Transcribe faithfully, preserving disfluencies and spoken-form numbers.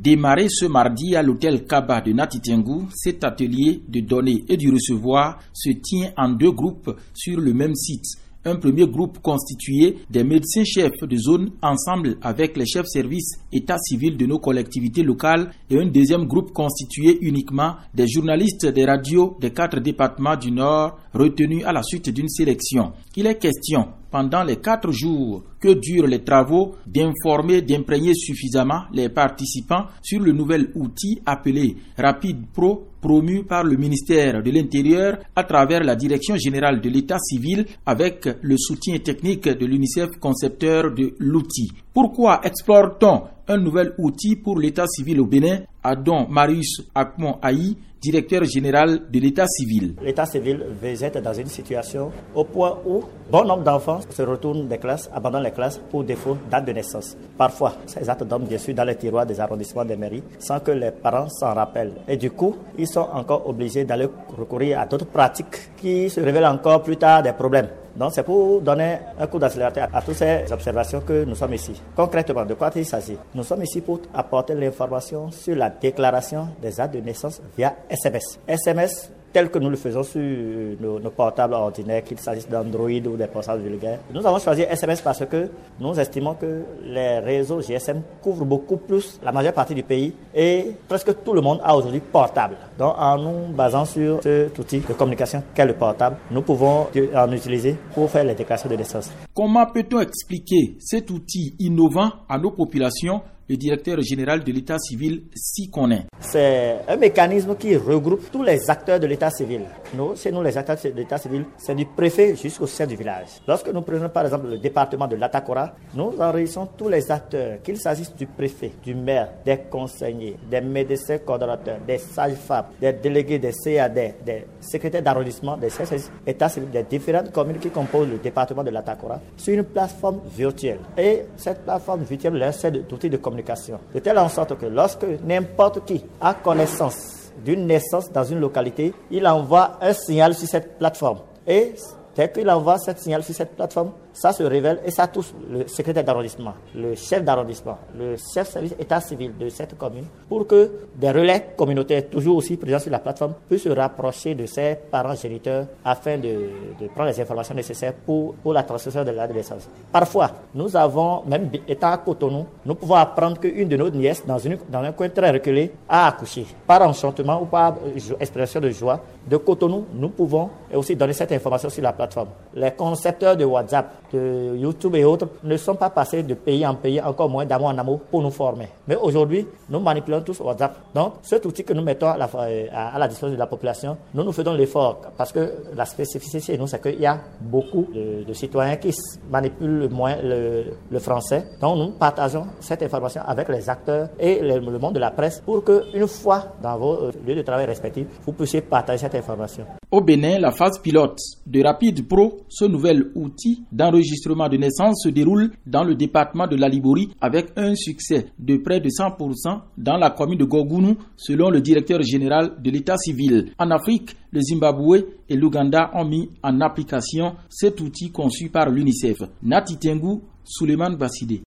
Démarré ce mardi à l'hôtel Kaba de Nati Tengu, cet atelier de donner et du recevoir se tient en deux groupes sur le même site. Un premier groupe constitué des médecins-chefs de zone ensemble avec les chefs services état civil de nos collectivités locales et un deuxième groupe constitué uniquement des journalistes des radios des quatre départements du Nord retenus à la suite d'une sélection. Il est question, pendant les quatre jours que durent les travaux, d'informer, d'imprégner suffisamment les participants sur le nouvel outil appelé Rapide Pro, promu par le ministère de l'Intérieur à travers la Direction générale de l'État civil avec le soutien technique de l'UNICEF, concepteur de l'outil. Pourquoi explore-t-on un nouvel outil pour l'État civil au Bénin? Adon Marius Akmon Aï, directeur général de l'État civil. L'État civil végète dans une situation au point où bon nombre d'enfants se retournent des classes, abandonnent les classes pour défaut date de naissance. Parfois, ces actes dorment bien sûr dans les tiroirs des arrondissements des mairies sans que les parents s'en rappellent. Et du coup, ils sont encore obligés d'aller recourir à d'autres pratiques qui se révèlent encore plus tard des problèmes. Donc c'est pour donner un coup d'accélérateur à toutes ces observations que nous sommes ici. Concrètement, de quoi il s'agit? Nous sommes ici pour apporter l'information sur la déclaration des actes de naissance via S M S. S M S tel que nous le faisons sur nos, nos portables ordinaires, qu'il s'agisse d'Android ou des portables vulgaires. Nous avons choisi S M S parce que nous estimons que les réseaux G S M couvrent beaucoup plus la majeure partie du pays et presque tout le monde a aujourd'hui portable. Donc en nous basant sur cet outil de communication qu'est le portable, nous pouvons en utiliser pour faire les déclarations de naissance. Comment peut-on expliquer cet outil innovant à nos populations? Le directeur général de l'État civil s'y connaît. C'est un mécanisme qui regroupe tous les acteurs de l'État civil. Nous, chez nous, les acteurs de l'État civil, c'est du préfet jusqu'au chef du village. Lorsque nous prenons par exemple le département de l'Atakora, nous enregistrons tous les acteurs, qu'il s'agisse du préfet, du maire, des conseillers, des médecins coordonnateurs, des sages-femmes, des délégués des C A D, des secrétaires d'arrondissement, des services d'État civil, des différentes communes qui composent le département de l'Atakora, sur une plateforme virtuelle. Et cette plateforme virtuelle leur sert d'outil de communication. De telle en sorte que lorsque n'importe qui a connaissance d'une naissance dans une localité, il envoie un signal sur cette plateforme. Et dès qu'il envoie ce signal sur cette plateforme, ça se révèle et ça touche le secrétaire d'arrondissement, le chef d'arrondissement, le chef service état civil de cette commune pour que des relais communautaires, toujours aussi présents sur la plateforme, puissent se rapprocher de ses parents géniteurs afin de, de prendre les informations nécessaires pour, pour la transmission de la naissance. Parfois, nous avons, même étant à Cotonou, nous pouvons apprendre qu'une de nos nièces, dans, une, dans un coin très reculé, a accouché. Par enchantement ou par expression de joie, de Cotonou, nous pouvons aussi donner cette information sur la plateforme. Les concepteurs de WhatsApp, de YouTube et autres ne sont pas passés de pays en pays, encore moins d'amour en amour pour nous former. Mais aujourd'hui, nous manipulons tous WhatsApp. Donc, cet outil que nous mettons à la, à la disposition de la population, nous nous faisons l'effort parce que la spécificité chez nous, c'est qu'il y a beaucoup de, de citoyens qui manipulent moins le, le français. Donc, nous partageons cette information avec les acteurs et le, le monde de la presse pour qu'une fois dans vos lieux de travail respectifs, vous puissiez partager cette information. Au Bénin, la phase pilote de Rapide Pro, ce nouvel outil d'enregistrement de naissance se déroule dans le département de la Liborie avec un succès de près de cent pour cent dans la commune de Gogounou, selon le directeur général de l'État civil. En Afrique, le Zimbabwe et l'Ouganda ont mis en application cet outil conçu par l'UNICEF. Nati Tengu, Souleymane Bassidé.